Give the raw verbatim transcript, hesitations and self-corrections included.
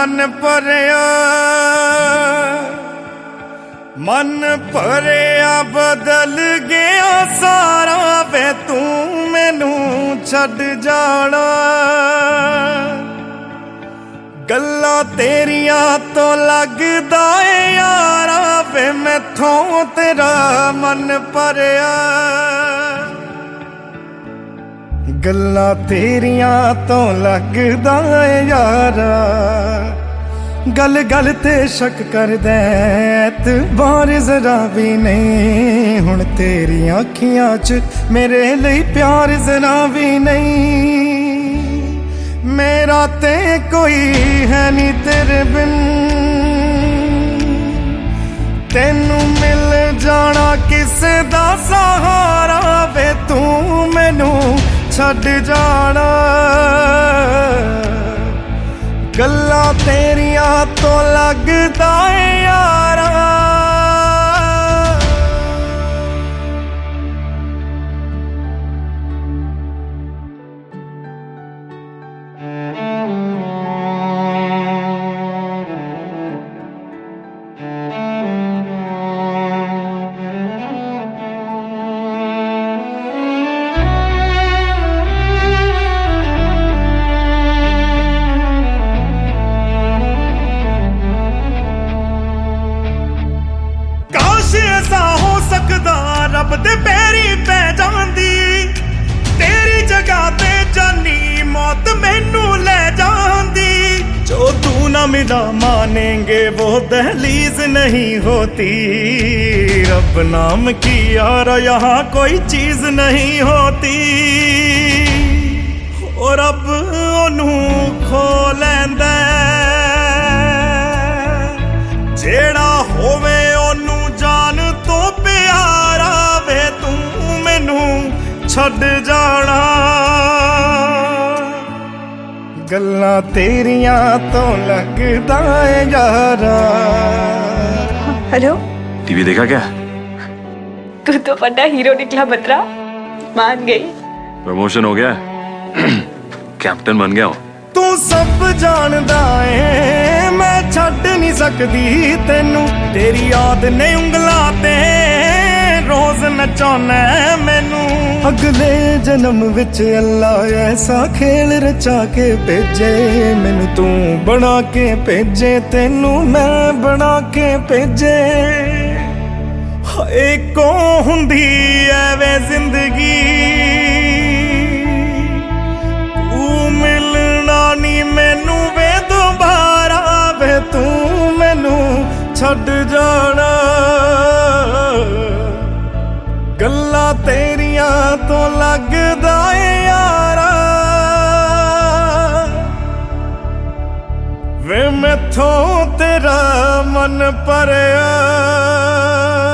मन भरिया मन भरिया बदल गया सारा वे तू मैनू छड़ जाना गल्लां तेरियां तो लगदा ए यारा वे मैथों तेरा मन भरिया गल्लां तेरियां तो लगदा ए यारा गल गल ते शक कर दे एतबार जरा भी नहीं हुण तेरियां अखियां च मेरे लिए प्यार जरा भी नहीं मेरा ते कोई है नी तेरे बिन तेनू मिल जाना किसे दा सहारा वे तू मैनू छड़ जाना गल्लां तेरियां तो लगदा ए यारा हो सकदा रब दे पैरी पै जांदी तेरी जगह ते जानी मौत मैनू ले जांदी जो तू ना मिला मानेंगे वो दहलीज नहीं होती रब नाम की यार यहाँ कोई चीज नहीं होती और रब ओनू खो लैंदा जेड़ा होवे ओनू जान तो प्यारा वे तू मैनू छड़ जाना गल्लां तेरियां तो लगदा ए यारा। हेलो, टीवी देखा क्या? तू तो बड़ा हीरो निकला बत्रा, मान गई। प्रमोशन हो गया कैप्टन बन गया हूँ। तू सब जानदा है मैं छड़ नहीं सकदी तेनू तेरी याद ने उंगलां ते रोज नचाना मैनू अगले जन्म विच अल्लाह ऐसा खेल रचा के भेजे मैनू तू बना के भेजे तेनू मैं बना के भेजे हाय को हुंदी ऐवे जिंदगी तू मिलना नी मैनू वे दोबारा वे तू मैनू छड़ जाना गल्लां तेरियां तो लगदा ए यारा वे मैथों तेरा मन भरिया।